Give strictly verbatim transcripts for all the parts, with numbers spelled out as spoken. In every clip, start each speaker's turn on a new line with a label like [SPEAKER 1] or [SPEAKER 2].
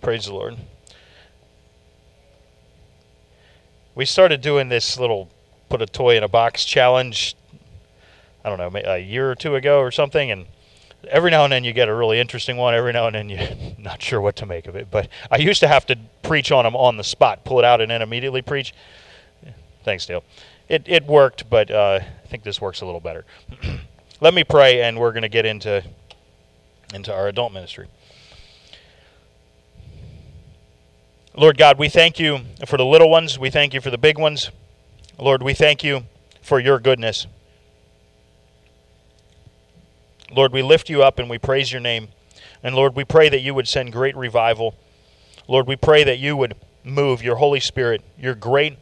[SPEAKER 1] Praise the Lord. We started doing this little put a toy in a box challenge, I don't know, a year or two ago or something, and every now and then you get a really interesting one. Every now and then you're not sure what to make of it. But I used to have to preach on them on the spot, pull it out and then immediately preach. Thanks, Dale. It it worked, but uh, I think this works a little better. Let me pray, and we're going to get into into our adult ministry. Lord God, we thank you for the little ones. We thank you for the big ones. Lord, we thank you for your goodness. Lord, we lift you up and we praise your name. And Lord, we pray that you would send great revival. Lord, we pray that you would move your Holy Spirit, your great,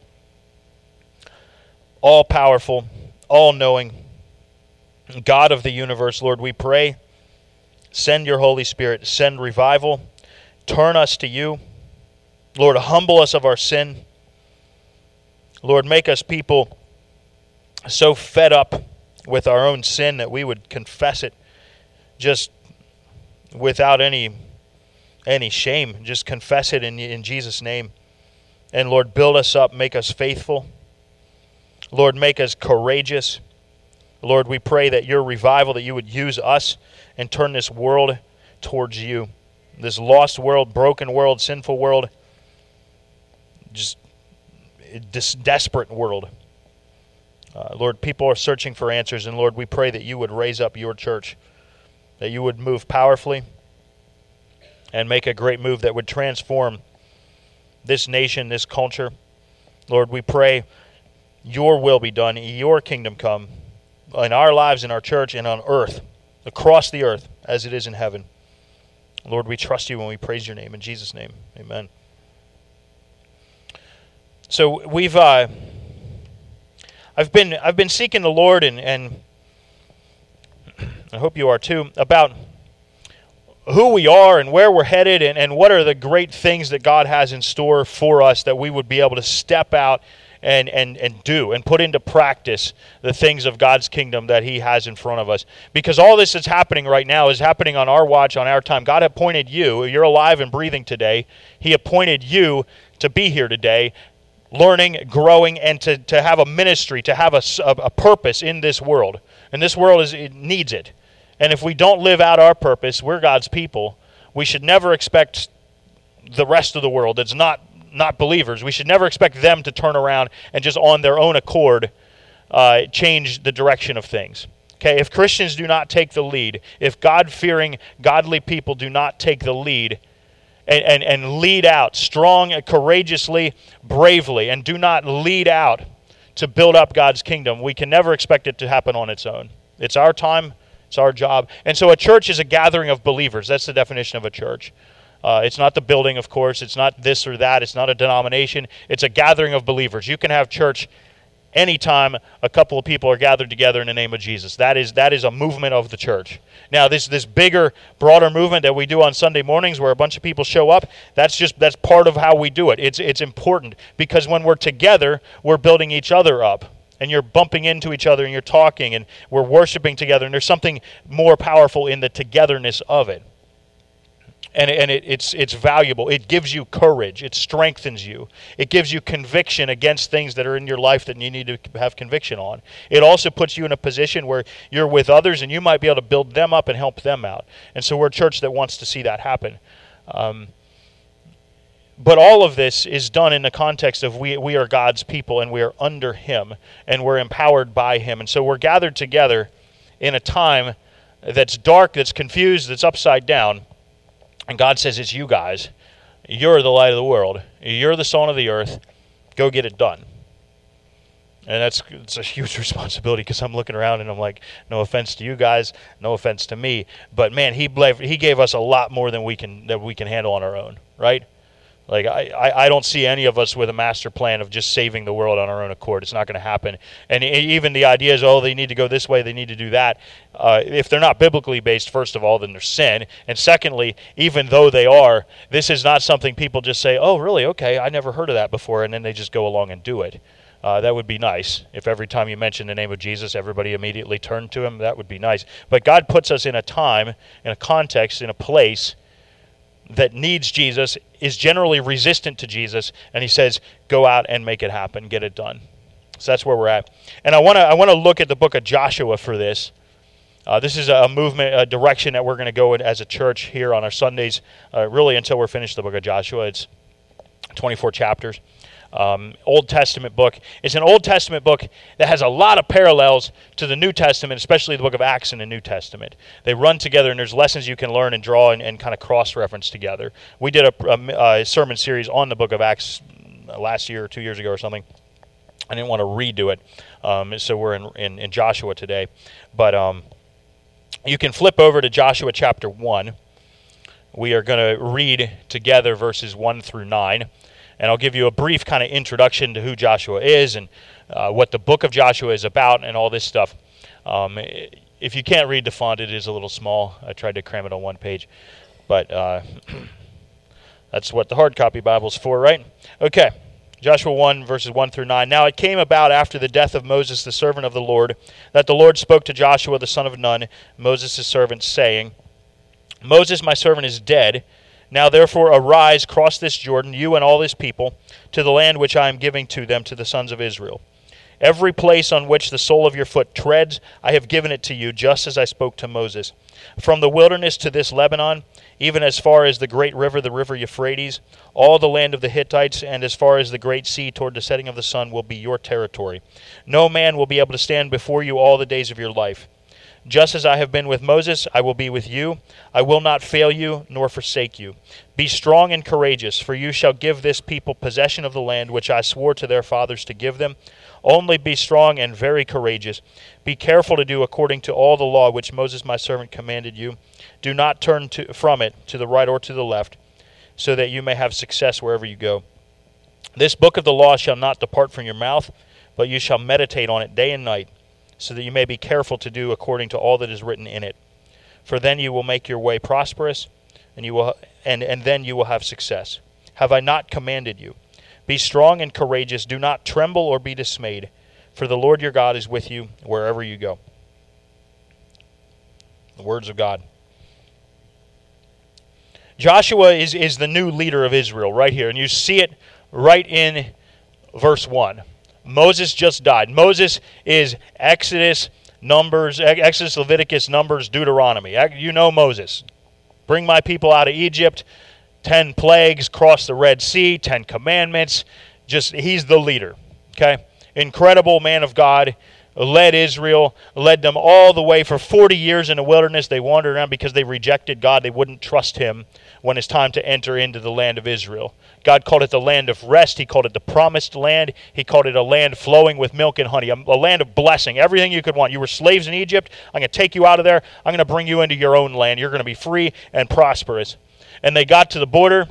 [SPEAKER 1] all-powerful, all-knowing God of the universe. Lord, we pray, send your Holy Spirit, send revival, turn us to you. Lord, humble us of our sin. Lord, make us people so fed up with our own sin that we would confess it just without any any shame. Just confess it in, in Jesus' name. And Lord, build us up, make us faithful. Lord, make us courageous. Lord, we pray that your revival, that you would use us and turn this world towards you. This lost world, broken world, sinful world, just this desperate world. Uh, Lord, people are searching for answers, and Lord, we pray that you would raise up your church, that you would move powerfully and make a great move that would transform this nation, this culture. Lord, we pray your will be done, your kingdom come in our lives, in our church, and on earth, across the earth, as it is in heaven. Lord, we trust you and we praise your name. In Jesus' name, amen. So we've, uh, I've been, I've been seeking the Lord, and, and I hope you are too, about who we are and where we're headed, and, and what are the great things that God has in store for us, that we would be able to step out and, and, and do and put into practice the things of God's kingdom that he has in front of us. Because all this that's happening right now is happening on our watch, on our time. God appointed you. You're alive and breathing today. He appointed you to be here today, learning, growing, and to, to have a ministry, to have a, a purpose in this world. And this world is it needs it. And if we don't live out our purpose, we're God's people. We should never expect the rest of the world that's not, not believers. We should never expect them to turn around and just on their own accord uh, change the direction of things. Okay, if Christians do not take the lead, if God-fearing, godly people do not take the lead, And, and, and lead out strong, courageously, bravely, and do not lead out to build up God's kingdom, we can never expect it to happen on its own. It's our time. It's our job. And so a church is a gathering of believers. That's the definition of a church. Uh, it's not the building, of course. It's not this or that. It's not a denomination. It's a gathering of believers. You can have church anytime a couple of people are gathered together in the name of Jesus. That is that is a movement of the church. Now, this this bigger, broader movement that we do on Sunday mornings where a bunch of people show up, that's just that's part of how we do it. It's it's important because when we're together, we're building each other up. And you're bumping into each other and you're talking and we're worshiping together, and there's something more powerful in the togetherness of it. And, and it, it's it's valuable. It gives you courage. It strengthens you. It gives you conviction against things that are in your life that you need to have conviction on. It also puts you in a position where you're with others and you might be able to build them up and help them out. And so we're a church that wants to see that happen. Um, but all of this is done in the context of we we are God's people and we are under him and we're empowered by him. And so we're gathered together in a time that's dark, that's confused, that's upside down. And God says, it's you guys. You're the light of the world. You're the salt of the earth. Go get it done. And that's it's a huge responsibility because I'm looking around and I'm like, no offense to you guys, no offense to me. But man, he he gave us a lot more than we can that we can handle on our own, right? Like, I, I, I don't see any of us with a master plan of just saving the world on our own accord. It's not going to happen. And even the idea is, oh, they need to go this way, they need to do that. Uh, if they're not biblically based, first of all, then they're sin. And secondly, even though they are, this is not something people just say, oh, really? Okay, I never heard of that before, and then they just go along and do it. Uh, that would be nice. If every time you mention the name of Jesus, everybody immediately turned to him, that would be nice. But God puts us in a time, in a context, in a place that needs Jesus is generally resistant to Jesus, and he says, go out and make it happen, get it done. So that's where we're at. And I want to I want to look at the book of Joshua for this. Uh, this is a movement, a direction that we're going to go in as a church here on our Sundays, uh, really until we're finished the book of Joshua. It's twenty-four chapters. Um, Old Testament book. It's an Old Testament book that has a lot of parallels to the New Testament, especially the book of Acts in the New Testament. They run together, and there's lessons you can learn and draw and, and kind of cross-reference together. We did a, a, a sermon series on the book of Acts last year or two years ago or something. I didn't want to redo it, um, so we're in, in, in Joshua today. But um, you can flip over to Joshua chapter one. We are going to read together verses one through nine. And I'll give you a brief kind of introduction to who Joshua is and uh, what the book of Joshua is about and all this stuff. Um, if you can't read the font, it is a little small. I tried to cram it on one page. But uh, that's what the hard copy Bible's for, right? Okay. Joshua one, verses one through nine. Now it came about after the death of Moses, the servant of the Lord, that the Lord spoke to Joshua, the son of Nun, Moses' servant, saying, Moses, my servant, is dead. Now therefore arise, cross this Jordan, you and all this people, to the land which I am giving to them, to the sons of Israel. Every place on which the sole of your foot treads, I have given it to you, just as I spoke to Moses. From the wilderness to this Lebanon, even as far as the great river, the river Euphrates, all the land of the Hittites, and as far as the great sea toward the setting of the sun will be your territory. No man will be able to stand before you all the days of your life. Just as I have been with Moses, I will be with you. I will not fail you, nor forsake you. Be strong and courageous, for you shall give this people possession of the land which I swore to their fathers to give them. Only be strong and very courageous. Be careful to do according to all the law which Moses my servant commanded you. Do not turn to, from it to the right or to the left, so that you may have success wherever you go. This book of the law shall not depart from your mouth, but you shall meditate on it day and night, so that you may be careful to do according to all that is written in it. For then you will make your way prosperous, and you will and, and then you will have success. Have I not commanded you? Be strong and courageous. Do not tremble or be dismayed, for the Lord your God is with you wherever you go. The words of God. Joshua is, is the new leader of Israel right here, and you see it right in verse one. Moses just died. Moses is Exodus, Numbers, Exodus, Leviticus, Numbers, Deuteronomy. You know Moses. Bring my people out of Egypt, ten plagues, cross the Red Sea, ten commandments. Just, he's the leader, okay? Incredible man of God, led Israel, led them all the way for forty years in the wilderness. They wandered around because they rejected God. They wouldn't trust him when it's time to enter into the land of Israel. God called it the land of rest. He called it the promised land. He called it a land flowing with milk and honey, a, a land of blessing, everything you could want. You were slaves in Egypt. I'm going to take you out of there. I'm going to bring you into your own land. You're going to be free and prosperous. And they got to the border,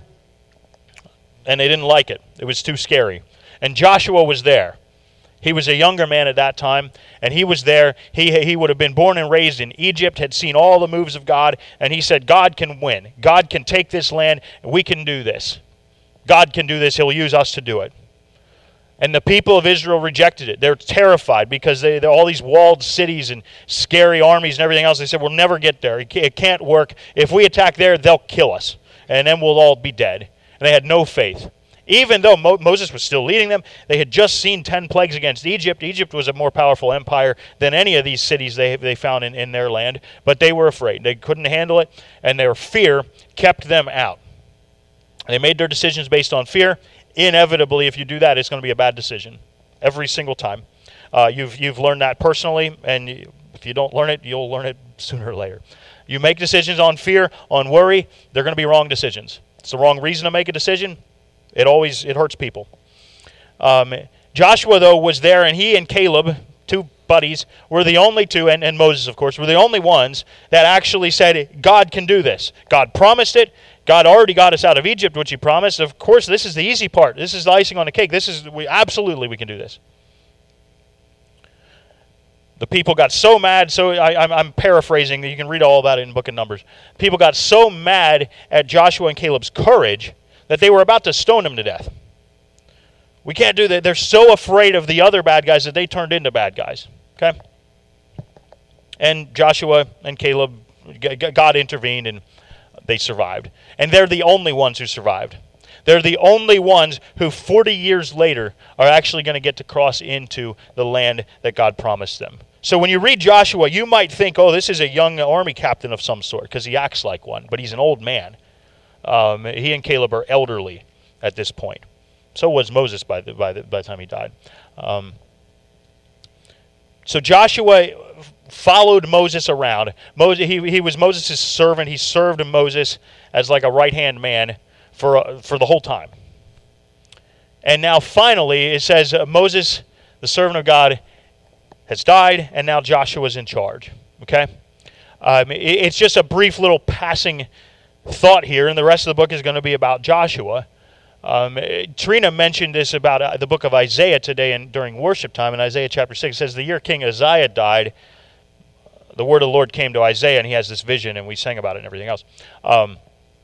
[SPEAKER 1] and they didn't like it. It was too scary. And Joshua was there. He was a younger man at that time, and he was there. He he would have been born and raised in Egypt, had seen all the moves of God, and he said, God can win. God can take this land, and we can do this. God can do this. He'll use us to do it. And the people of Israel rejected it. They're terrified because they, they're all these walled cities and scary armies and everything else. They said, we'll never get there. It can't work. If we attack there, they'll kill us, and then we'll all be dead. And they had no faith. Even though Mo- Moses was still leading them, they had just seen ten plagues against Egypt. Egypt was a more powerful empire than any of these cities they they found in, in their land. But they were afraid. They couldn't handle it, and their fear kept them out. They made their decisions based on fear. Inevitably, if you do that, it's going to be a bad decision every single time. Uh, you've you've learned that personally, and you, if you don't learn it, you'll learn it sooner or later. You make decisions on fear, on worry, they're going to be wrong decisions. It's the wrong reason to make a decision. It always it hurts people. Um, Joshua, though, was there, and he and Caleb, two buddies, were the only two, and, and Moses, of course, were the only ones that actually said, God can do this. God promised it. God already got us out of Egypt, which he promised. Of course, this is the easy part. This is the icing on the cake. This is we absolutely we can do this. The people got so mad, so I, I'm, I'm paraphrasing. You can read all about it in the book of Numbers. People got so mad at Joshua and Caleb's courage that they were about to stone him to death. We can't do that. They're so afraid of the other bad guys that they turned into bad guys. Okay? And Joshua and Caleb, God intervened, and they survived. And they're the only ones who survived. They're the only ones who forty years later are actually going to get to cross into the land that God promised them. So when you read Joshua, you might think, oh, this is a young army captain of some sort, because he acts like one, but he's an old man. Um, he and Caleb are elderly at this point. So was Moses by the, by the, by the time he died. Um, so Joshua followed Moses around. Moses, he, he was Moses' servant. He served Moses as like a right-hand man for, uh, for the whole time. And now finally, it says uh, Moses, the servant of God, has died, and now Joshua's in charge. Okay? Um, it, it's just a brief little passing thought here, and the rest of the book is going to be about Joshua. Um, Trina mentioned this about uh, the book of Isaiah today and during worship time. In Isaiah chapter six, it says, the year King Uzziah died, the word of the Lord came to Isaiah, and he has this vision, and we sang about it and everything else. Um,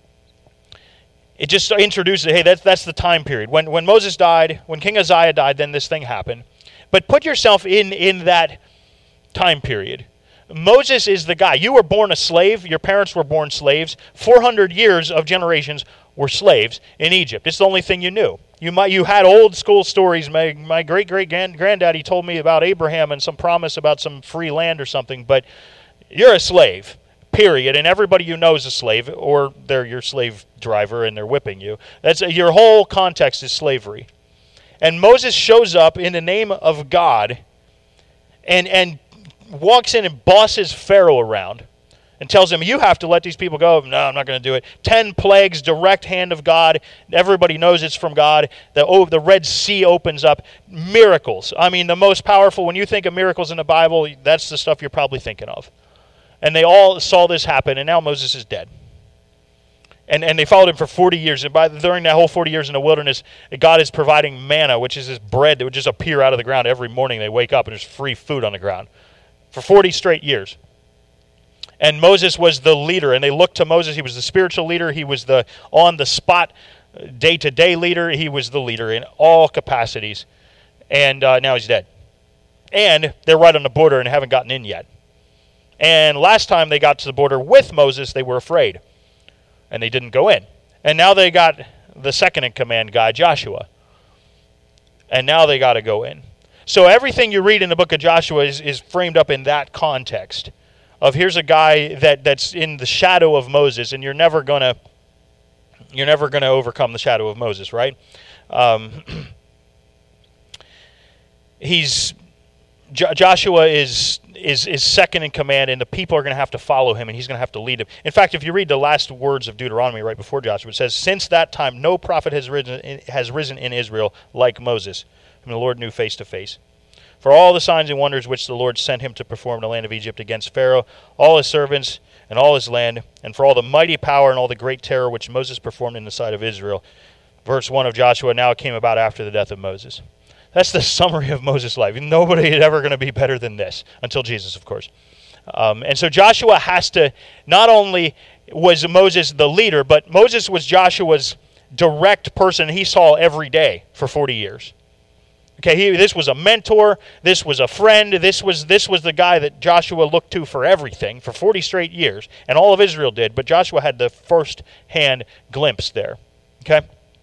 [SPEAKER 1] it just introduces, hey, that's, that's the time period. When, when Moses died, when King Uzziah died, then this thing happened. But put yourself in, in that time period. Moses is the guy. You were born a slave. Your parents were born slaves. four hundred years of generations were slaves in Egypt. It's the only thing you knew. You might you had old school stories. My, my great-great-granddaddy told me about Abraham and some promise about some free land or something, but you're a slave, period, and everybody you know is a slave, or they're your slave driver and they're whipping you. That's your whole context is slavery. And Moses shows up in the name of God and and walks in and bosses Pharaoh around and tells him, you have to let these people go. No, I'm not going to do it. Ten plagues, direct hand of God. Everybody knows it's from God. The, oh, the Red Sea opens up. Miracles. I mean, the most powerful, when you think of miracles in the Bible, that's the stuff you're probably thinking of. And they all saw this happen, and now Moses is dead. And and they followed him for forty years. And by during that whole forty years in the wilderness, God is providing manna, which is this bread that would just appear out of the ground every morning. They wake up and there's free food on the ground for forty straight years. And Moses was the leader, and they looked to Moses. He was the spiritual leader. He was the on-the-spot, day-to-day leader. He was the leader in all capacities. And uh, now he's dead. And they're right on the border and haven't gotten in yet. And last time they got to the border with Moses, they were afraid. And they didn't go in. And now they got the second-in-command guy, Joshua. And now they got to go in. So everything you read in the book of Joshua is, is framed up in that context of here's a guy that, that's in the shadow of Moses, and you're never gonna you're never gonna overcome the shadow of Moses, right? Um, he's Jo- Joshua is is is second in command, and the people are going to have to follow him, and he's going to have to lead them. In fact, if you read the last words of Deuteronomy right before Joshua, it says, "Since that time, no prophet has risen in, has risen in Israel like Moses, whom the Lord knew face to face. For all the signs and wonders which the Lord sent him to perform in the land of Egypt against Pharaoh, all his servants, and all his land, and for all the mighty power and all the great terror which Moses performed in the sight of Israel." Verse one of Joshua, now it came about after the death of Moses. That's the summary of Moses' life. Nobody is ever going to be better than this, until Jesus, of course. Um, and so Joshua has to, not only was Moses the leader, but Moses was Joshua's direct person he saw every day for forty years. Okay, he, this was a mentor, this was a friend, this was this was the guy that Joshua looked to for everything for forty straight years, and all of Israel did, but Joshua had the first-hand glimpse there. Okay?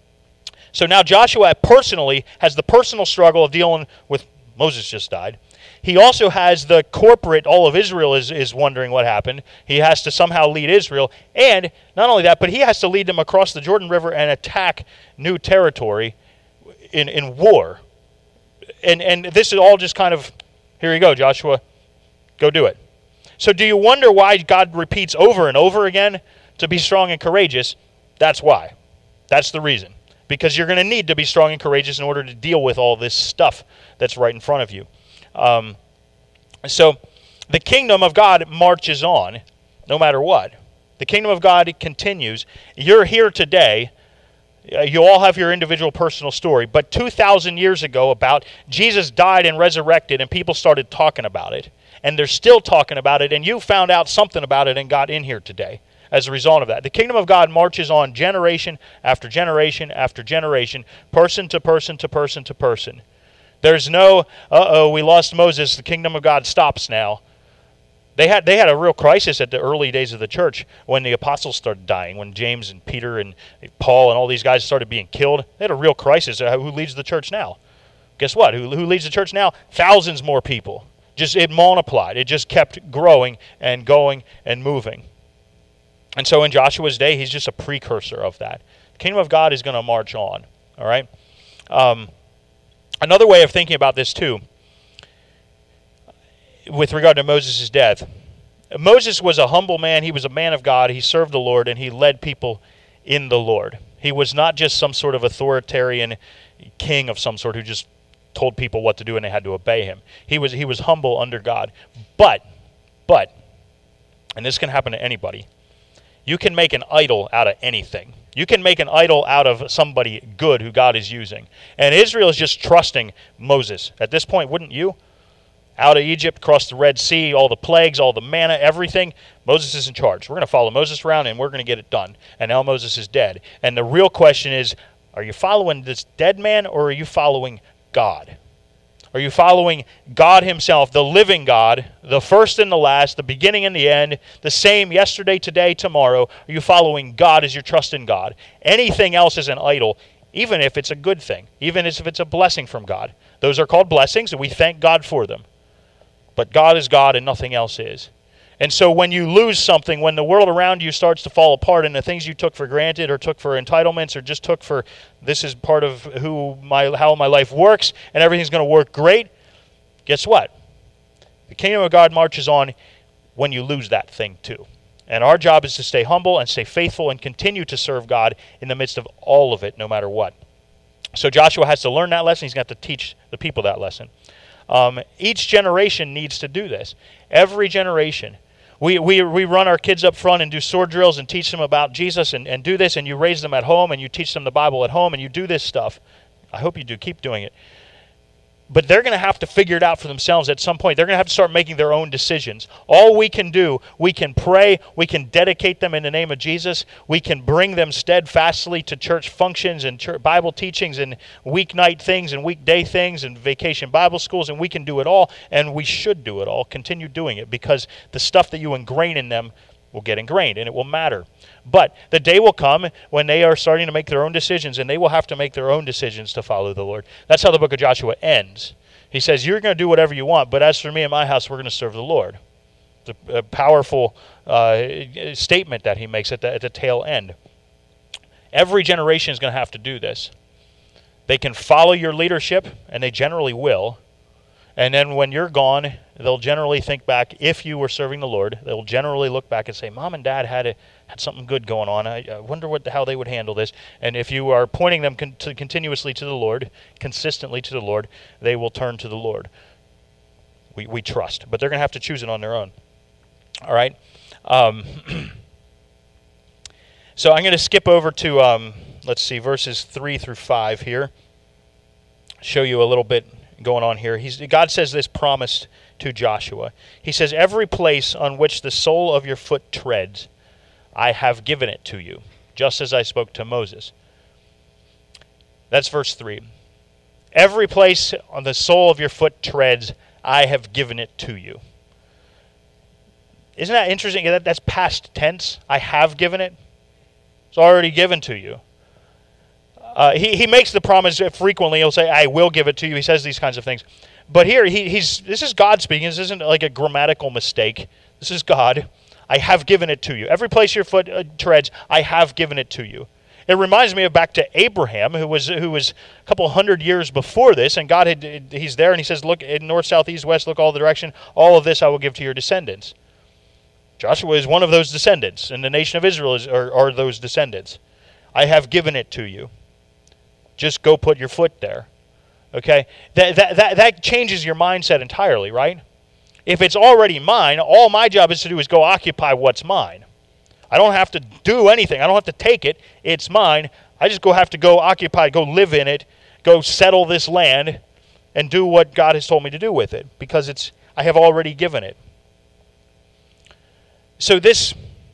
[SPEAKER 1] So now Joshua personally has the personal struggle of dealing with Moses just died. He also has the corporate, all of Israel is, is wondering what happened. He has to somehow lead Israel, and not only that, but he has to lead them across the Jordan River and attack new territory in, in war. And and this is all just kind of, here you go, Joshua, go do it. So do you wonder why God repeats over and over again to be strong and courageous? That's why. That's the reason. Because you're going to need to be strong and courageous in order to deal with all this stuff that's right in front of you. Um, so the kingdom of God marches on no matter what. The kingdom of God continues. You're here today. You all have your individual personal story, but two thousand years ago about Jesus died and resurrected, and people started talking about it, and they're still talking about it, and you found out something about it and got in here today as a result of that. The kingdom of God marches on generation after generation after generation, person to person to person to person. There's no, uh-oh, we lost Moses, the kingdom of God stops now. They had they had a real crisis at the early days of the church when the apostles started dying, when James and Peter and Paul and all these guys started being killed. They had a real crisis. Who leads the church now? Guess what? Who, who leads the church now? Thousands more people. Just it multiplied. It just kept growing and going and moving. And so in Joshua's day, he's just a precursor of that. The kingdom of God is going to march on. All right. Um, another way of thinking about this too, with regard to Moses' death. Moses was a humble man. He was a man of God. He served the Lord, and he led people in the Lord. He was not just some sort of authoritarian king of some sort who just told people what to do and they had to obey him. He was he was humble under God. But, but, and this can happen to anybody, you can make an idol out of anything. You can make an idol out of somebody good who God is using. And Israel is just trusting Moses. At this point, wouldn't you? Out of Egypt, across the Red Sea, all the plagues, all the manna, everything. Moses is in charge. We're going to follow Moses around and we're going to get it done. And now Moses is dead. And the real question is, are you following this dead man or are you following God? Are you following God himself, the living God, the first and the last, the beginning and the end, the same yesterday, today, tomorrow? Are you following God as your trust in God? Anything else is an idol, even if it's a good thing, even if it's a blessing from God. Those are called blessings, and we thank God for them. But God is God and nothing else is. And so when you lose something, when the world around you starts to fall apart and the things you took for granted or took for entitlements or just took for this is part of who my how my life works and everything's going to work great, guess what? The kingdom of God marches on when you lose that thing too. And our job is to stay humble and stay faithful and continue to serve God in the midst of all of it, no matter what. So Joshua has to learn that lesson. He's got to teach the people that lesson. Um, each generation needs to do this. Every generation. We, we we run our kids up front and do sword drills and teach them about Jesus and, and do this, and you raise them at home and you teach them the Bible at home and you do this stuff. I hope you do. Keep doing it. But they're going to have to figure it out for themselves at some point. They're going to have to start making their own decisions. All we can do, we can pray, we can dedicate them in the name of Jesus, we can bring them steadfastly to church functions and church Bible teachings and weeknight things and weekday things and vacation Bible schools, and we can do it all, and we should do it all. Continue doing it, because the stuff that you ingrain in them will get ingrained, and it will matter. But the day will come when they are starting to make their own decisions, and they will have to make their own decisions to follow the Lord. That's how the book of Joshua ends. He says, you're going to do whatever you want, but as for me and my house, we're going to serve the Lord. It's a, a powerful uh, statement that he makes at the, at the tail end. Every generation is going to have to do this. They can follow your leadership, and they generally will. And then when you're gone, they'll generally think back, if you were serving the Lord, they'll generally look back and say, Mom and Dad had a, had something good going on. I, I wonder what the, how they would handle this. And if you are pointing them con- to continuously to the Lord, consistently to the Lord, they will turn to the Lord. We we trust. But they're going to have to choose it on their own. All right? Um, so I'm going to skip over to, um, let's see, verses three through five here. Show you a little bit going on here. He's, God says this promise to Joshua. He says, every place on which the sole of your foot treads, I have given it to you, just as I spoke to Moses. That's verse three. Every place on the sole of your foot treads, I have given it to you. Isn't that interesting? That, that's past tense. I have given it. It's already given to you. Uh, he, he makes the promise frequently. He'll say, I will give it to you. He says these kinds of things. But here, he, he's this is God speaking. This isn't like a grammatical mistake. This is God. I have given it to you. Every place your foot uh, treads, I have given it to you. It reminds me of back to Abraham, who was who was a couple hundred years before this, and God had he's there, and he says, look, in north, south, east, west, look all the direction. All of this I will give to your descendants. Joshua is one of those descendants, and the nation of Israel is, are, are those descendants. I have given it to you. Just go put your foot there. Okay? That, that, that, that changes your mindset entirely, right? If it's already mine, all my job is to do is go occupy what's mine. I don't have to do anything. I don't have to take it. It's mine. I just go have to go occupy, go live in it, go settle this land, and do what God has told me to do with it, because it's I have already given it. So this...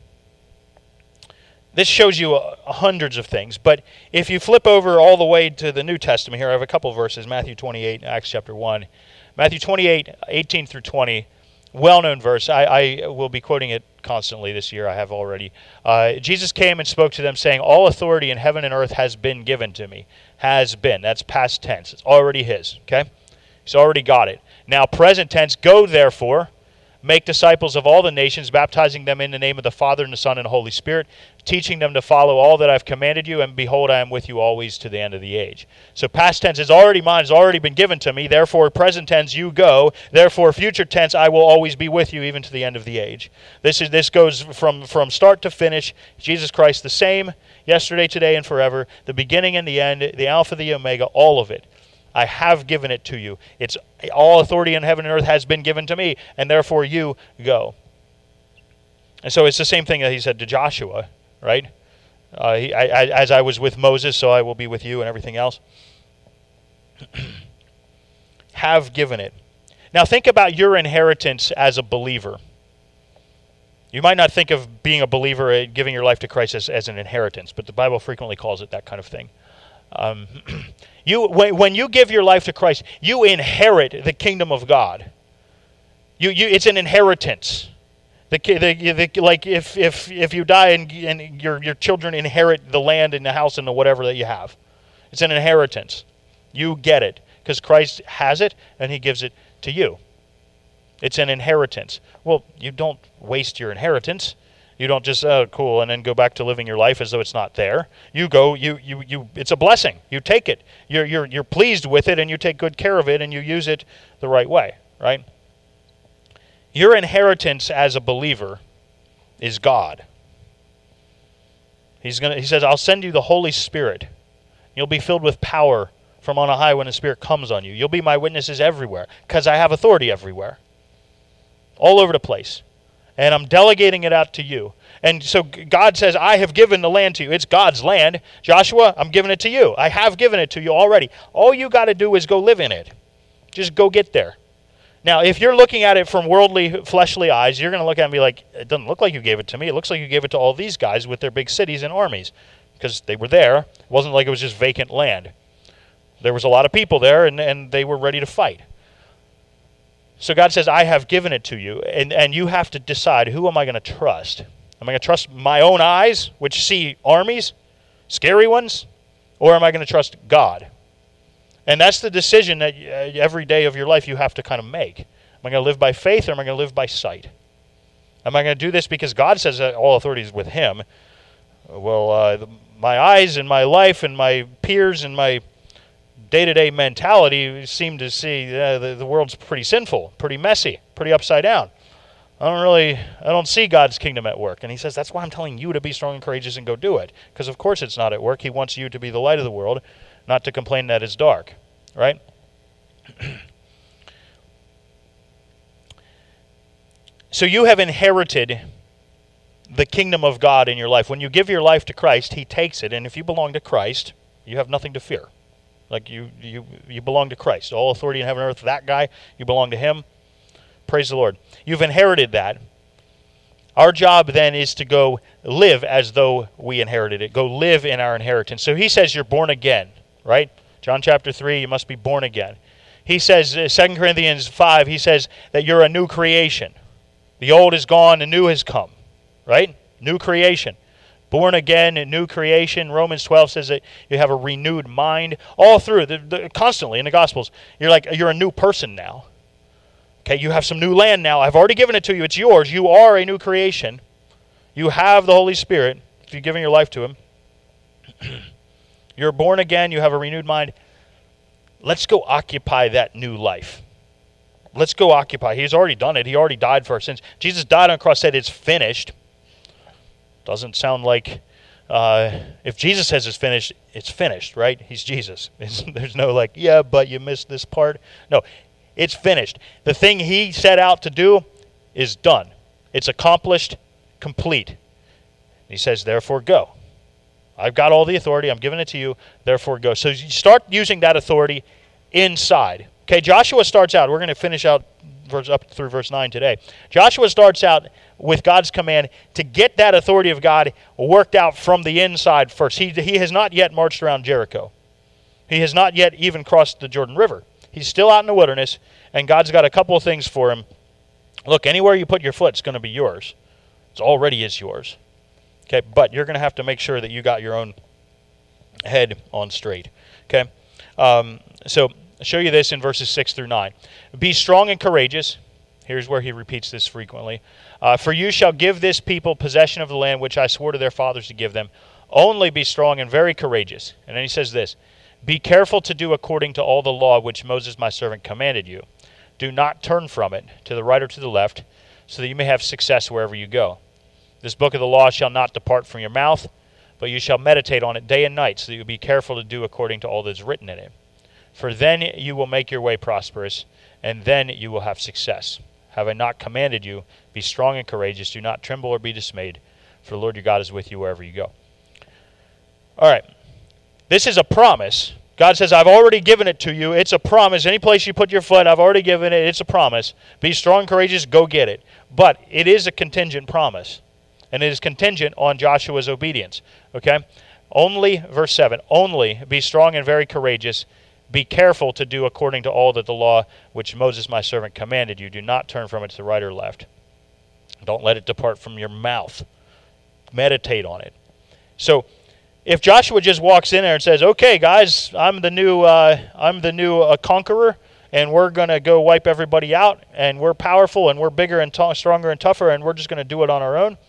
[SPEAKER 1] This shows you uh, hundreds of things, but if you flip over all the way to the New Testament here, I have a couple verses, Matthew twenty-eight, Acts chapter one. Matthew twenty-eight, eighteen through twenty, well-known verse. I, I will be quoting it constantly this year. I have already. Uh, Jesus came and spoke to them, saying, all authority in heaven and earth has been given to me. Has been. That's past tense. It's already his. Okay? He's already got it. Now, present tense, go therefore, make disciples of all the nations, baptizing them in the name of the Father and the Son and the Holy Spirit, teaching them to follow all that I've commanded you, and behold, I am with you always to the end of the age. So past tense is already mine, has already been given to me. Therefore, present tense, you go. Therefore, future tense, I will always be with you even to the end of the age. This is this goes from, from start to finish. Jesus Christ the same, yesterday, today, and forever, the beginning and the end, the Alpha, the Omega, all of it. I have given it to you. It's all authority in heaven and earth has been given to me, and therefore you go. And so it's the same thing that he said to Joshua, right? Uh, he, I, I, as I was with Moses, so I will be with you, and everything else. Have given it. Now think about your inheritance as a believer. You might not think of being a believer and giving your life to Christ as, as an inheritance, but the Bible frequently calls it that kind of thing. Um, you when, when you give your life to Christ, you inherit the kingdom of God. You you it's an inheritance. The, the, the like if if if you die and, and your your children inherit the land and the house and the whatever that you have, it's an inheritance. You get it because Christ has it and He gives it to you. It's an inheritance. Well, you don't waste your inheritance. You don't just, oh, cool, and then go back to living your life as though it's not there. You go, you, you, you. It's a blessing. You take it. You're, you're, you're pleased with it, and you take good care of it, and you use it the right way, right? Your inheritance as a believer is God. He's gonna. He says, I'll send you the Holy Spirit. You'll be filled with power from on high when the Spirit comes on you. You'll be my witnesses everywhere, because I have authority everywhere, all over the place. And I'm delegating it out to you. And so God says, I have given the land to you. It's God's land. Joshua, I'm giving it to you. I have given it to you already. All you got to do is go live in it. Just go get there. Now, if you're looking at it from worldly, fleshly eyes, you're going to look at it and be like, it doesn't look like you gave it to me. It looks like you gave it to all these guys with their big cities and armies. Because they were there. It wasn't like it was just vacant land. There was a lot of people there, and, and they were ready to fight. So God says, I have given it to you, and, and you have to decide, who am I going to trust? Am I going to trust my own eyes, which see armies, scary ones, or am I going to trust God? And that's the decision that uh, every day of your life you have to kind of make. Am I going to live by faith, or am I going to live by sight? Am I going to do this because God says that all authority is with Him? Well, uh, the, my eyes and my life and my peers and my day-to-day mentality seem to see uh, the, the world's pretty sinful, pretty messy, pretty upside down. I don't really, I don't see God's kingdom at work. And He says, that's why I'm telling you to be strong and courageous and go do it. Because of course it's not at work. He wants you to be the light of the world, not to complain that it's dark. Right? So you have inherited the kingdom of God in your life. When you give your life to Christ, He takes it. And if you belong to Christ, you have nothing to fear. Like you, you, you belong to Christ. All authority in heaven and earth, that guy, you belong to Him. Praise the Lord. You've inherited that. Our job then is to go live as though we inherited it. Go live in our inheritance. So He says you're born again, right? John chapter three, you must be born again. He says, uh, Second Corinthians five, he says that you're a new creation. The old is gone, the new has come, right? New creation. Born again, a new creation. Romans twelve says that you have a renewed mind. All through, the, the, constantly in the Gospels, you're like, you're a new person now. Okay, you have some new land now. I've already given it to you. It's yours. You are a new creation. You have the Holy Spirit if you're giving your life to Him. You're born again. You have a renewed mind. Let's go occupy that new life. Let's go occupy. He's already done it. He already died for our sins. Jesus died on the cross, said it's finished. Doesn't sound like, uh, if Jesus says it's finished, it's finished, right? He's Jesus. It's, there's no like, yeah, but you missed this part. No, it's finished. The thing He set out to do is done. It's accomplished, complete. He says, therefore go. I've got all the authority. I'm giving it to you. Therefore go. So you start using that authority inside. Okay, Joshua starts out. We're going to finish out verse up through verse nine today. Joshua starts out with God's command to get that authority of God worked out from the inside first. He, he has not yet marched around Jericho. He has not yet even crossed the Jordan River. He's still out in the wilderness, and God's got a couple of things for him Look, anywhere you put your foot is going to be yours. It already is yours. Okay, but you're going to have to make sure that you got your own head on straight. Okay, um, so I'll show you this in verses six through nine. Be strong and courageous. Here's where he repeats this frequently. Uh, For you shall give this people possession of the land which I swore to their fathers to give them. Only be strong and very courageous. And then he says this, be careful to do according to all the law which Moses my servant commanded you. Do not turn from it to the right or to the left, so that you may have success wherever you go. This book of the law shall not depart from your mouth, but you shall meditate on it day and night, so that you be careful to do according to all that is written in it. For then you will make your way prosperous, and then you will have success. Have I not commanded you, be strong and courageous, do not tremble or be dismayed, for the Lord your God is with you wherever you go. All right, this is a promise. God says, I've already given it to you. It's a promise. Any place you put your foot, I've already given it. It's a promise. Be strong and courageous, go get it. But it is a contingent promise. And it is contingent on Joshua's obedience. Okay? Only, verse seven, only be strong and very courageous. Be careful to do according to all that the law which Moses my servant commanded you. Do not turn from it to the right or left. Don't let it depart from your mouth. Meditate on it. So, if Joshua just walks in there and says, "Okay, guys, I'm the new, uh, I'm the new uh, conqueror, and we're gonna go wipe everybody out, and we're powerful, and we're bigger and t- stronger and tougher, and we're just gonna do it on our own,"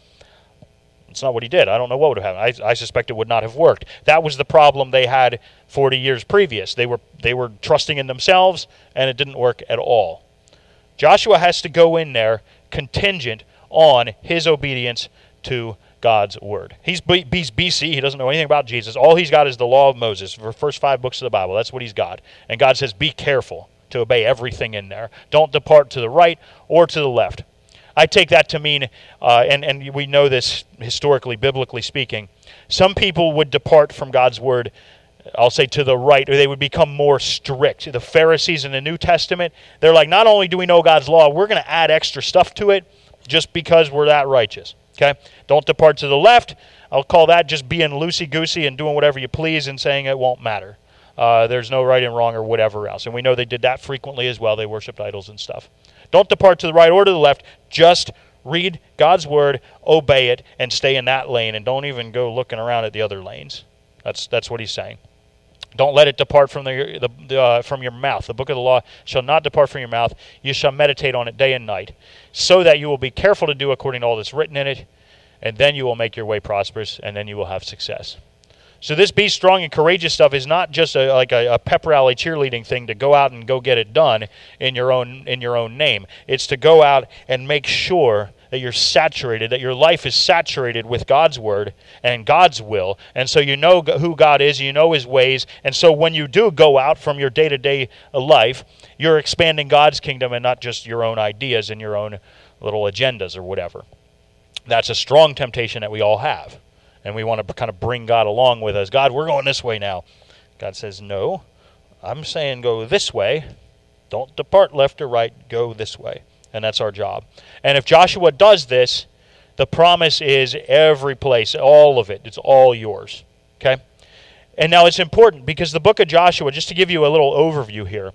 [SPEAKER 1] it's not what he did. I don't know what would have happened. I, I suspect it would not have worked. That was the problem they had forty years previous. They were they were trusting in themselves, and it didn't work at all. Joshua has to go in there contingent on his obedience to God's word. He's, B- he's B C. He doesn't know anything about Jesus. All he's got is the law of Moses, the first five books of the Bible. That's what he's got. And God says, be careful to obey everything in there. Don't depart to the right or to the left. I take that to mean, uh, and, and we know this historically, biblically speaking, some people would depart from God's word, I'll say to the right, or they would become more strict. The Pharisees in the New Testament, they're like, not only do we know God's law, we're going to add extra stuff to it just because we're that righteous. Okay? Don't depart to the left. I'll call that just being loosey-goosey and doing whatever you please and saying it won't matter. Uh, there's no right and wrong or whatever else. And we know they did that frequently as well. They worshiped idols and stuff. Don't depart to the right or to the left. Just read God's word, obey it, and stay in that lane. And don't even go looking around at the other lanes. That's that's what he's saying. Don't let it depart from the, the, the uh, from your mouth. The book of the law shall not depart from your mouth. You shall meditate on it day and night, so that you will be careful to do according to all that's written in it, and then you will make your way prosperous, and then you will have success. So this be strong and courageous stuff is not just a, like a, a pep rally cheerleading thing to go out and go get it done in your own in your own name. It's to go out and make sure that you're saturated, that your life is saturated with God's word and God's will. And so you know who God is, you know his ways. And so when you do go out from your day-to-day life, you're expanding God's kingdom and not just your own ideas and your own little agendas or whatever. That's a strong temptation that we all have. And we want to kind of bring God along with us. God, we're going this way now. God says, no, I'm saying go this way. Don't depart left or right. Go this way. And that's our job. And if Joshua does this, the promise is every place, all of it. It's all yours. Okay? And now it's important because the book of Joshua, just to give you a little overview here,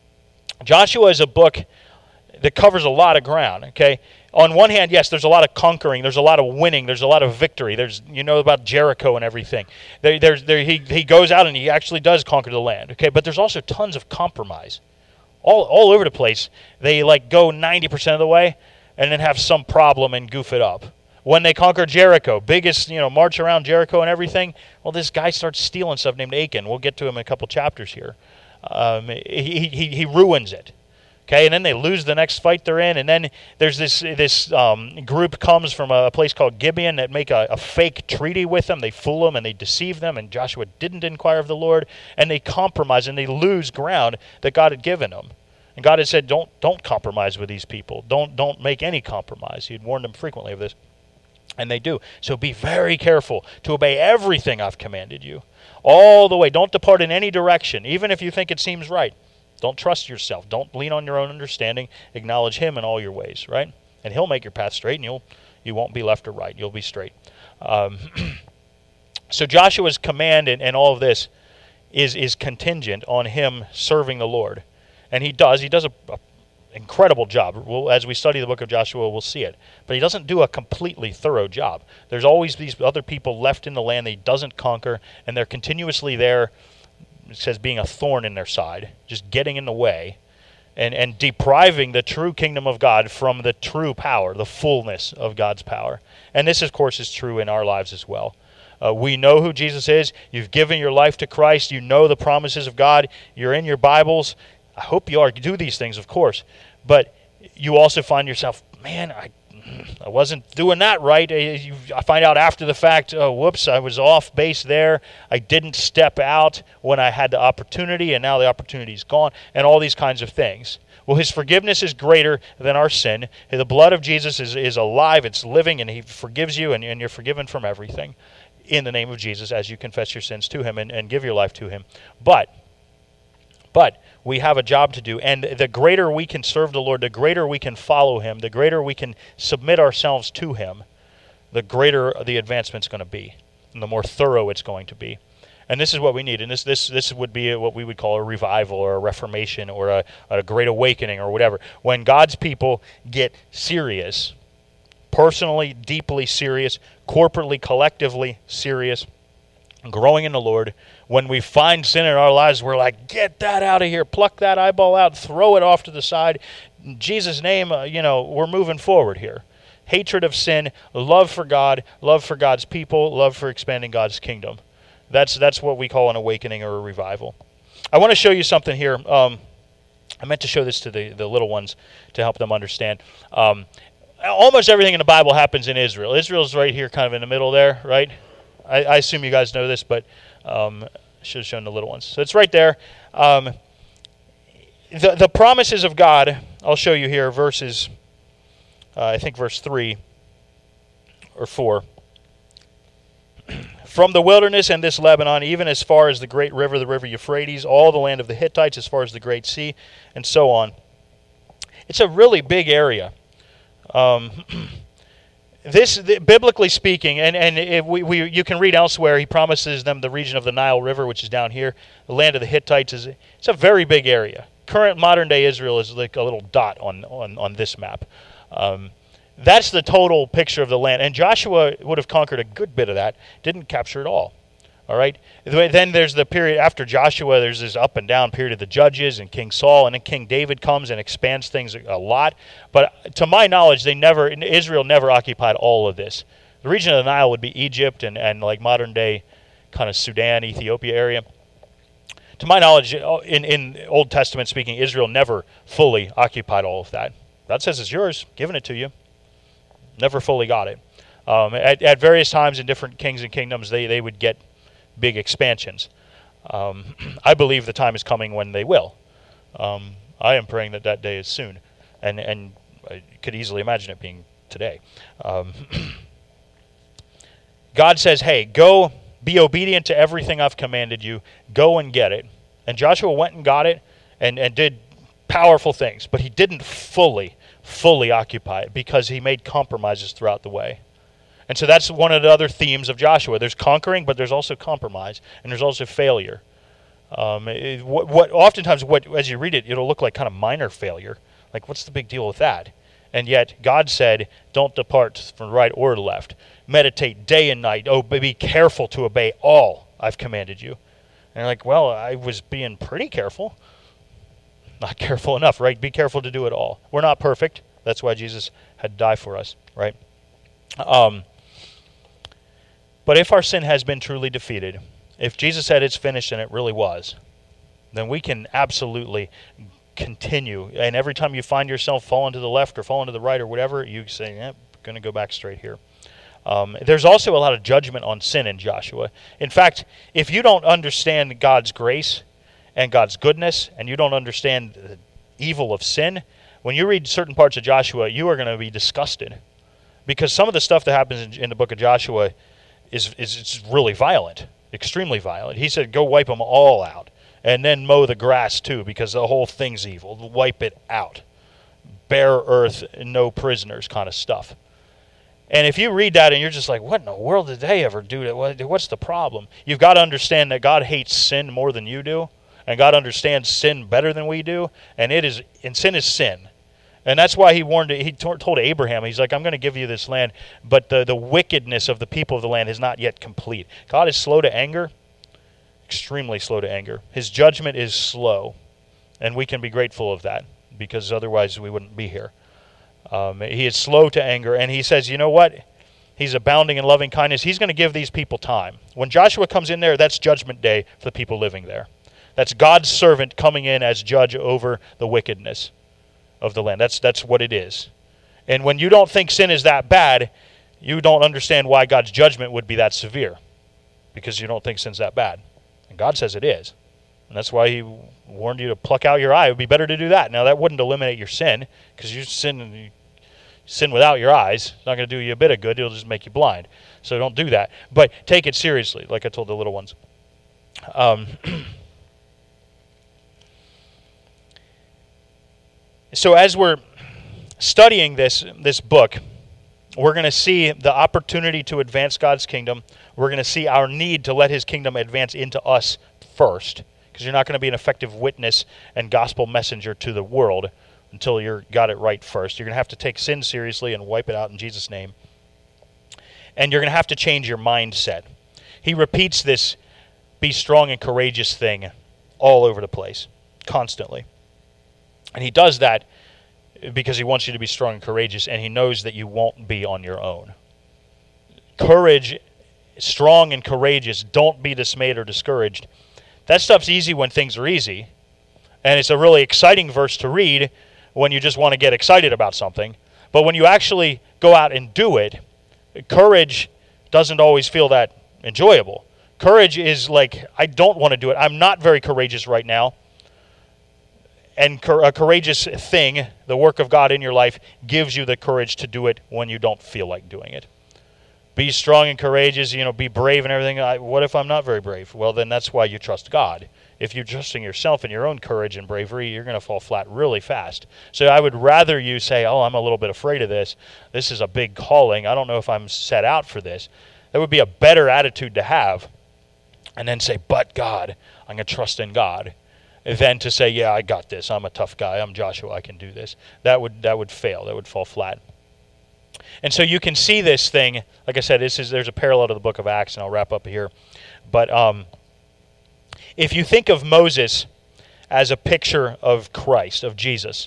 [SPEAKER 1] Joshua is a book that covers a lot of ground. Okay? On one hand, yes, there's a lot of conquering. There's a lot of winning. There's a lot of victory. There's, you know about Jericho and everything. There, there's, there, he, he goes out and he actually does conquer the land. Okay? But there's also tons of compromise. All all over the place. They like go ninety percent of the way and then have some problem and goof it up. When they conquer Jericho, biggest, you know, march around Jericho and everything, well, this guy starts stealing stuff named Achan. We'll get to him in a couple chapters here. Um, he, he, he ruins it. Okay, and then they lose the next fight they're in, and then there's this this um, group comes from a place called Gibeon that make a, a fake treaty with them. They fool them and they deceive them, and Joshua didn't inquire of the Lord, and they compromise and they lose ground that God had given them. And God had said, don't don't compromise with these people. Don't don't make any compromise. He had warned them frequently of this, and they do. So be very careful to obey everything I've commanded you, all the way. Don't depart in any direction, even if you think it seems right. Don't trust yourself. Don't lean on your own understanding. Acknowledge him in all your ways, right? And he'll make your path straight, and you'll you won't be left or right. You'll be straight. Um, so Joshua's command and, and all of this is is contingent on him serving the Lord, and he does. He does a, a incredible job. We'll, as we study the book of Joshua, we'll see it. But he doesn't do a completely thorough job. There's always these other people left in the land that he doesn't conquer, and they're continuously there, it says, being a thorn in their side, just getting in the way, and, and depriving the true kingdom of God from the true power, the fullness of God's power. And this, of course, is true in our lives as well. Uh, we know who Jesus is. You've given your life to Christ. You know the promises of God. You're in your Bibles. I hope you are. Do these things, of course. But you also find yourself, man, I I wasn't doing that right. You, I find out after the fact, oh, whoops, I was off base there. I didn't step out when I had the opportunity, and now the opportunity's gone, and all these kinds of things. Well, his forgiveness is greater than our sin. The blood of Jesus is, is alive. It's living, and he forgives you, and, and you're forgiven from everything in the name of Jesus as you confess your sins to him and, and give your life to him. But, but we have a job to do, and the greater we can serve the Lord, the greater we can follow him, the greater we can submit ourselves to him, the greater the advancement's going to be, and the more thorough it's going to be. And this is what we need, and this this this would be what we would call a revival or a reformation or a, a great awakening or whatever. When God's people get serious, personally, deeply serious, corporately, collectively serious, growing in the Lord. When we find sin in our lives, we're like, get that out of here, pluck that eyeball out, throw it off to the side. In Jesus' name, uh, you know, we're moving forward here. Hatred of sin, love for God, love for God's people, love for expanding God's kingdom. That's that's what we call an awakening or a revival. I want to show you something here. Um, I meant to show this to the, the little ones to help them understand. Um, almost everything in the Bible happens in Israel. Israel's right here kind of in the middle there, right? I, I assume you guys know this, but um, I should have shown the little ones. So it's right there. Um, the, the promises of God, I'll show you here, verses, uh, I think verse three or four. From the wilderness and this Lebanon, even as far as the great river, the river Euphrates, all the land of the Hittites, as far as the great sea, and so on. It's a really big area. Um, this, the, biblically speaking, and, and if we, we you can read elsewhere, he promises them the region of the Nile River, which is down here. The land of the Hittites, is it's a very big area. Current modern-day Israel is like a little dot on, on, on this map. Um That's the total picture of the land. And Joshua would have conquered a good bit of that, didn't capture it all. All right? Then there's the period after Joshua, there's this up and down period of the judges and King Saul, and then King David comes and expands things a lot. But to my knowledge, they never Israel never occupied all of this. The region of the Nile would be Egypt and, and like modern-day kind of Sudan, Ethiopia area. To my knowledge, in, in Old Testament speaking, Israel never fully occupied all of that. God says it's yours, giving it to you. Never fully got it. Um, at, at various times in different kings and kingdoms, they, they would get big expansions. Um, I believe the time is coming when they will. Um, I am praying that that day is soon. And, and I could easily imagine it being today. Um, God says, hey, go be obedient to everything I've commanded you. Go and get it. And Joshua went and got it and, and did powerful things. But he didn't fully fully occupy it because he made compromises throughout the way. And so that's one of the other themes of Joshua. There's conquering, but there's also compromise, and there's also failure. Um, it, what, what oftentimes, what as you read it, it'll look like kind of minor failure. Like, what's the big deal with that? And yet, God said, don't depart from the right or the left. Meditate day and night. Oh, be careful to obey all I've commanded you. And you're like, well, I was being pretty careful. Not careful enough, right? Be careful to do it all. We're not perfect. That's why Jesus had to die for us, right? Um, but if our sin has been truly defeated, if Jesus said it's finished and it really was, then we can absolutely continue. And every time you find yourself falling to the left or falling to the right or whatever, you say, eh, going to go back straight here. Um, there's also a lot of judgment on sin in Joshua. In fact, if you don't understand God's grace and God's goodness, and you don't understand the evil of sin, when you read certain parts of Joshua, you are going to be disgusted. Because some of the stuff that happens in, in the book of Joshua is, is it's really violent, extremely violent. He said, go wipe them all out, and then mow the grass too, because the whole thing's evil. Wipe it out. Bare earth, no prisoners kind of stuff. And if you read that and you're just like, what in the world did they ever do? That? What's the problem? You've got to understand that God hates sin more than you do. And God understands sin better than we do, and it is and sin is sin. And that's why he warned, he told Abraham, he's like, I'm going to give you this land, but the, the wickedness of the people of the land is not yet complete. God is slow to anger, extremely slow to anger. His judgment is slow, and we can be grateful of that, because otherwise we wouldn't be here. Um, he is slow to anger, and he says, you know what? He's abounding in loving kindness. He's going to give these people time. When Joshua comes in there, that's judgment day for the people living there. That's God's servant coming in as judge over the wickedness of the land. That's that's what it is. And when you don't think sin is that bad, you don't understand why God's judgment would be that severe, because you don't think sin's that bad. And God says it is. And that's why he warned you to pluck out your eye. It would be better to do that. Now, that wouldn't eliminate your sin, because you sin, you sin without your eyes. It's not going to do you a bit of good. It'll just make you blind. So don't do that. But take it seriously, like I told the little ones. Um... So as we're studying this this book, we're going to see the opportunity to advance God's kingdom. We're going to see our need to let his kingdom advance into us first, because you're not going to be an effective witness and gospel messenger to the world until you got it right first. You're going to have to take sin seriously and wipe it out in Jesus' name. And you're going to have to change your mindset. He repeats this be strong and courageous thing all over the place, constantly. And he does that because he wants you to be strong and courageous, and he knows that you won't be on your own. Courage, strong and courageous, don't be dismayed or discouraged. That stuff's easy when things are easy, and it's a really exciting verse to read when you just want to get excited about something. But when you actually go out and do it, courage doesn't always feel that enjoyable. Courage is like, I don't want to do it. I'm not very courageous right now. And a courageous thing, the work of God in your life, gives you the courage to do it when you don't feel like doing it. Be strong and courageous, you know, be brave and everything. I, what if I'm not very brave? Well, then that's why you trust God. If you're trusting yourself and your own courage and bravery, you're going to fall flat really fast. So I would rather you say, oh, I'm a little bit afraid of this. This is a big calling. I don't know if I'm set out for this. That would be a better attitude to have. And then say, but God, I'm going to trust in God. Than to say, yeah, I got this. I'm a tough guy. I'm Joshua. I can do this. That would that would fail. That would fall flat. And so you can see this thing. Like I said, this is there's a parallel to the book of Acts, and I'll wrap up here. But um, if you think of Moses as a picture of Christ, of Jesus,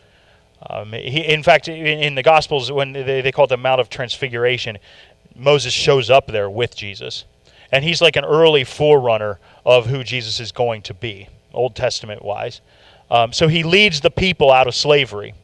[SPEAKER 1] um, he, in fact, in, in the Gospels, when they, they call it the Mount of Transfiguration, Moses shows up there with Jesus. And he's like an early forerunner of who Jesus is going to be. Old Testament-wise. Um, so he leads the people out of slavery.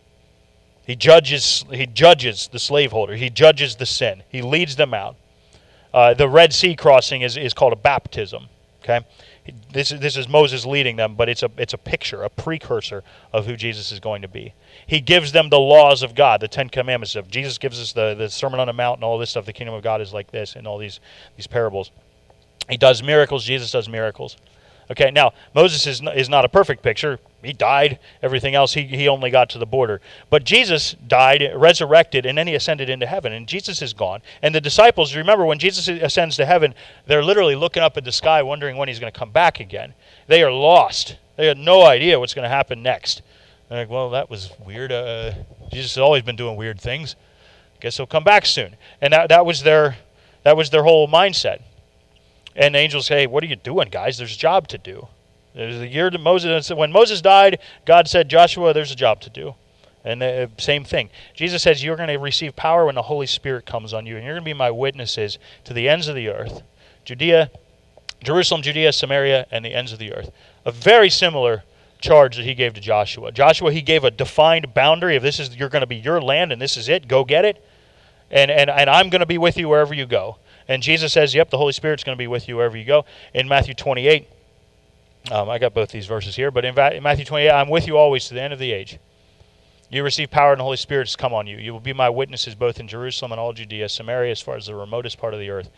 [SPEAKER 1] He judges He judges the slaveholder. He judges the sin. He leads them out. Uh, the Red Sea crossing is, is called a baptism. Okay, This is, this is Moses leading them, but it's a, it's a picture, a precursor of who Jesus is going to be. He gives them the laws of God, the Ten Commandments. Of Jesus gives us the, the Sermon on the Mount and all this stuff. The kingdom of God is like this, and all these, these parables. He does miracles. Jesus does miracles. Okay, now, Moses is is not a perfect picture. He died. Everything else, he, he only got to the border. But Jesus died, resurrected, and then he ascended into heaven. And Jesus is gone. And the disciples, remember, when Jesus ascends to heaven, they're literally looking up at the sky, wondering when he's going to come back again. They are lost. They have no idea what's going to happen next. They're like, well, that was weird. Uh, Jesus has always been doing weird things. Guess he'll come back soon. And that, that was their that was their whole mindset. And the angels say, what are you doing, guys? There's a job to do. There's the year that Moses, when Moses died, God said, Joshua, there's a job to do. And the same thing. Jesus says, you're going to receive power when the Holy Spirit comes on you, and you're going to be my witnesses to the ends of the earth. Judea, Jerusalem, Judea, Samaria, and the ends of the earth. A very similar charge that he gave to Joshua. Joshua, he gave a defined boundary of this is, you're going to be your land, and this is it. Go get it. And, and, and I'm going to be with you wherever you go. And Jesus says, yep, the Holy Spirit's going to be with you wherever you go. In Matthew twenty-eight, um, I got both these verses here, but in, Va- in Matthew twenty-eight, I'm with you always to the end of the age. You receive power and the Holy Spirit has come on you. You will be my witnesses both in Jerusalem and all Judea, Samaria, as far as the remotest part of the earth.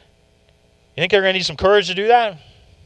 [SPEAKER 1] You think they're going to need some courage to do that?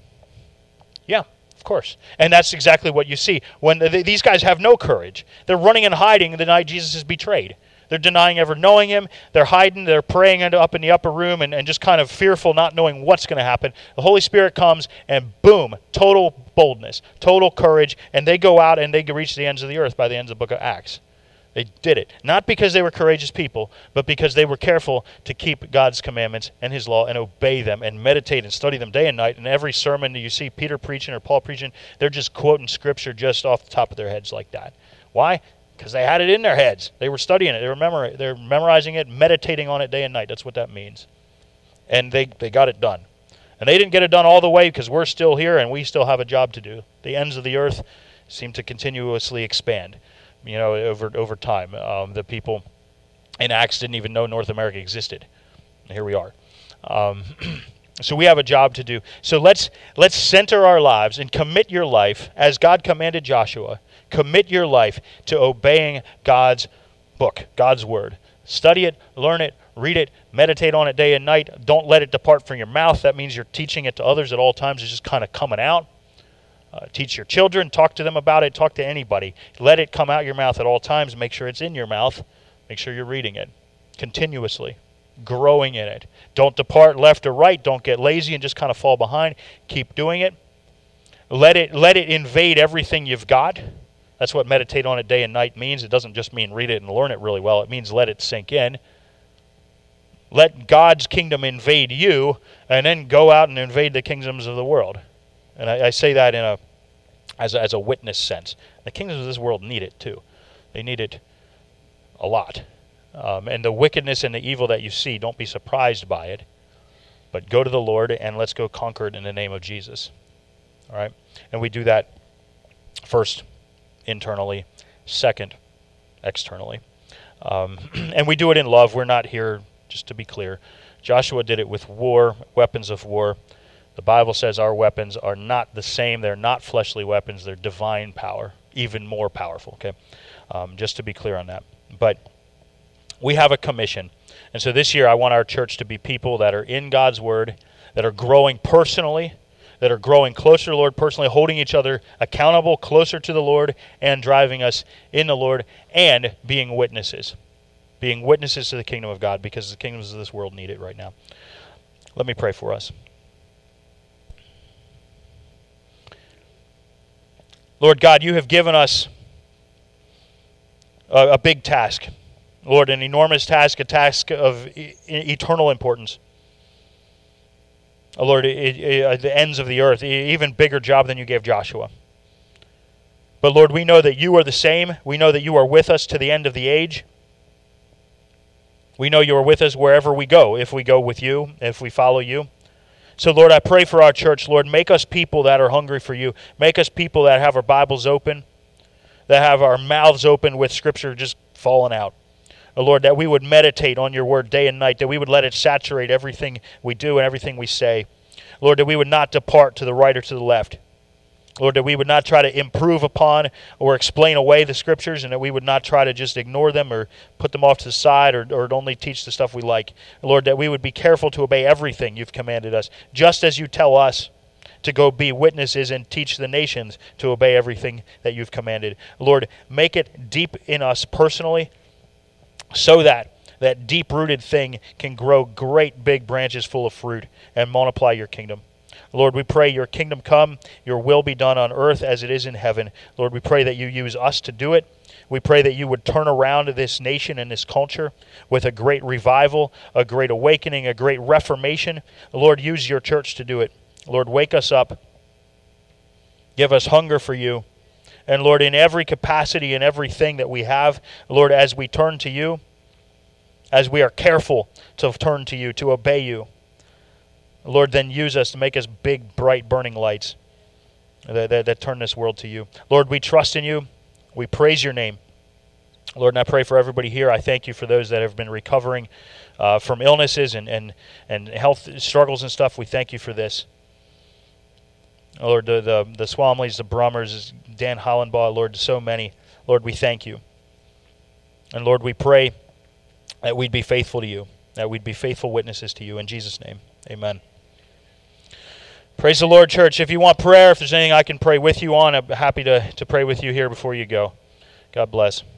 [SPEAKER 1] Yeah, of course. And that's exactly what you see. When the, these guys have no courage. They're running and hiding the night Jesus is betrayed. They're denying ever knowing him. They're hiding. They're praying up in the upper room and, and just kind of fearful, not knowing what's going to happen. The Holy Spirit comes and boom, total boldness, total courage, and they go out and they reach the ends of the earth by the end of the book of Acts. They did it. Not because they were courageous people, but because they were careful to keep God's commandments and his law and obey them and meditate and study them day and night. And every sermon that you see Peter preaching or Paul preaching, they're just quoting scripture just off the top of their heads like that. Why? Because they had it in their heads. They were studying it. They were memori- they're memorizing it, meditating on it day and night. That's what that means. And they, they got it done. And they didn't get it done all the way because we're still here and we still have a job to do. The ends of the earth seem to continuously expand. You know, over over time, um, the people in Acts didn't even know North America existed. Here we are. Um, so we have a job to do. So let's let's center our lives and commit your life, as God commanded Joshua, commit your life to obeying God's book, God's word. Study it, learn it, read it, meditate on it day and night. Don't let it depart from your mouth. That means you're teaching it to others at all times. It's just kind of coming out. Uh, teach your children, talk to them about it, talk to anybody. Let it come out your mouth at all times. Make sure it's in your mouth. Make sure you're reading it continuously, growing in it. Don't depart left or right. Don't get lazy and just kind of fall behind. Keep doing it. Let it let it invade everything you've got. That's what meditate on it day and night means. It doesn't just mean read it and learn it really well. It means let it sink in. Let God's kingdom invade you, and then go out and invade the kingdoms of the world. And I, I say that in a as, a as a witness sense. The kingdoms of this world need it too. They need it a lot. Um, and the wickedness and the evil that you see, don't be surprised by it. But go to the Lord and let's go conquer it in the name of Jesus. All right? And we do that first internally, second externally. Um, and we do it in love. We're not here, just to be clear. Joshua did it with war, weapons of war. The Bible says our weapons are not the same. They're not fleshly weapons. They're divine power, even more powerful, okay? Um, just to be clear on that. But we have a commission. And so this year I want our church to be people that are in God's word, that are growing personally, that are growing closer to the Lord personally, holding each other accountable, closer to the Lord, and driving us in the Lord, and being witnesses. Being witnesses to the kingdom of God, because the kingdoms of this world need it right now. Let me pray for us. Lord God, you have given us a, a big task. Lord, an enormous task, a task of e- eternal importance. Oh, Lord, it, it, the ends of the earth, even bigger job than you gave Joshua. But Lord, we know that you are the same. We know that you are with us to the end of the age. We know you are with us wherever we go, if we go with you, if we follow you. So, Lord, I pray for our church. Lord, make us people that are hungry for you. Make us people that have our Bibles open, that have our mouths open with Scripture just falling out. Oh, Lord, that we would meditate on your word day and night, that we would let it saturate everything we do and everything we say. Lord, that we would not depart to the right or to the left. Lord, that we would not try to improve upon or explain away the Scriptures, and that we would not try to just ignore them or put them off to the side or, or only teach the stuff we like. Lord, that we would be careful to obey everything you've commanded us, just as you tell us to go be witnesses and teach the nations to obey everything that you've commanded. Lord, make it deep in us personally, so that that deep-rooted thing can grow great big branches full of fruit and multiply your kingdom. Lord, we pray your kingdom come, your will be done on earth as it is in heaven. Lord, we pray that you use us to do it. We pray that you would turn around this nation and this culture with a great revival, a great awakening, a great reformation. Lord, use your church to do it. Lord, wake us up. Give us hunger for you. And Lord, in every capacity and everything that we have, Lord, as we turn to you, as we are careful to turn to you, to obey you, Lord, then use us to make us big, bright, burning lights that, that, that turn this world to you. Lord, we trust in you. We praise your name. Lord, and I pray for everybody here. I thank you for those that have been recovering uh, from illnesses and, and, and health struggles and stuff. We thank you for this. Lord, the, the, the Swamleys, the Brummers, Dan Hollenbaugh, Lord, so many. Lord, we thank you. And Lord, we pray that we'd be faithful to you, that we'd be faithful witnesses to you. In Jesus' name, amen. Praise the Lord, church. If you want prayer, if there's anything I can pray with you on, I'm happy to, to pray with you here before you go. God bless.